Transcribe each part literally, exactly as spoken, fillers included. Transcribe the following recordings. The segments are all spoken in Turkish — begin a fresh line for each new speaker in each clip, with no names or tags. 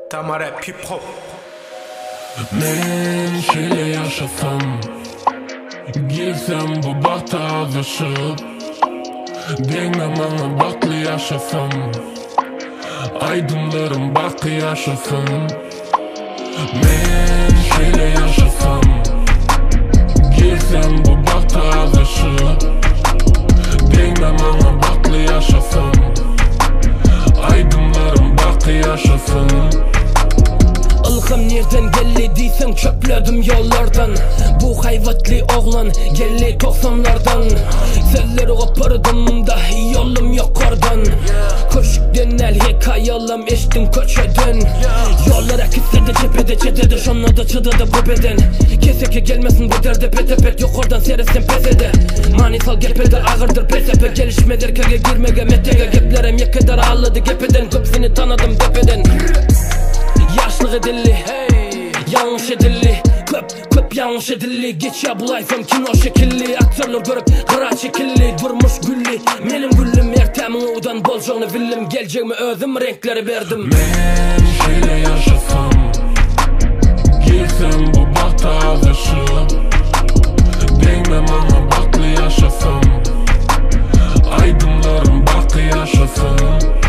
Tamara hip hop.
Men şöyle yaşasam, gelsem bu bakta azışıp, Dengme bana baklı yaşasam, aydınlarım bakı yaşasın. Men şöyle yaşasam, gelsem bu bakta azışıp, Dengme bana baklı yaşasam, aydınlarım bakı yaşasın.
Ilgım nereden geldi deysen çöpledim yollardan. Bu hayvatli oğlan geldi doksanlardan. Selleri kopardım da yolum yok oradan. Köşkten el hikayalım eştim köçeden. Yollara kitsede cephede çetede şonla da çıdadı bu beden. Keseke gelmesin bu derde petepet yok oradan seresin pesede. Manisal gepede ağırdır pesepe gelişmeler kege girmege metege geplerem yekeder ağladı gepeden. Köpsini tanıdım tepeden. Yaşlık edilli, yanlış edilli, köp köp yanlış edilli. Geç ya bulaysam kino şekilli, aktörler görüp kıra çekilli. Durmuş gülli, benim güllüm ertemin udan bolcağını villim. Geleceğimi özüm renkleri verdim.
Men şöyle yaşasam, gelsem bu bakta azışıp, Dengme bana baklı yaşasam, aydınlarım bakı yaşasın.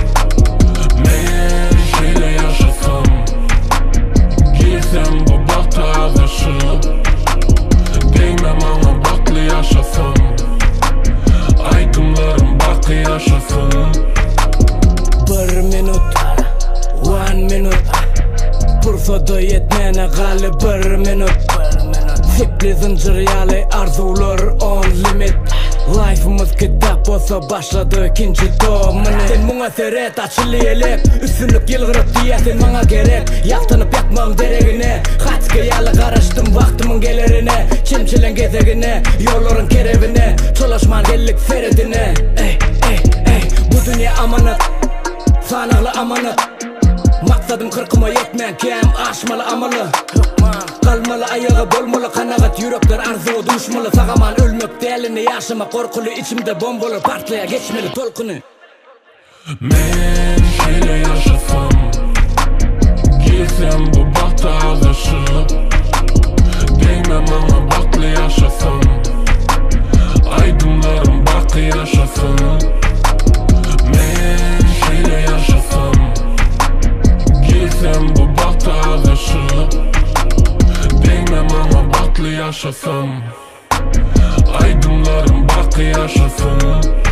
Men şöyle yaşasam, gelsem bu bakta azışıp, Dengme bana baklı yaşasam, aydınlarım bakı yaşasın.
Bir minut, one minut, Bursa'da yetmene gali bir minut. Sipli zincir yali arzular on limit. Life'ımız kitap olsa başladı ikinci domini. Sen buna seret açılı elep, üstünlük yılgırıp diyesin bana gerek. Yaktınıp yakmam deregine, Hatske yalı karıştım vaktimin gelerine. Çimçilen gezegine, yolların kerevine, Çolaşman gellik feredine. Ey ey ey, bu dünya amanat, sanıklı amanat. Maksadım kırkıma yetmeyen kem aşmalı amalı. Kalmalı ayağı bolmalı kanagat yürekler arzu düşmalı. Sağaman ölmek değerli yaşama korkulu içimde bombalı partlaya geçmeli tolkunu.
Men şöyle yaşasam, gelsem bu bakta azışıp, Dengme bana baklı yaşasam, aydınlarım bakı yaşasın. Men şöyle yaşasam, gelsem bu bakta azışıp, Dengme bana baklı yaşasam, aydınlarım bakı yaşasın.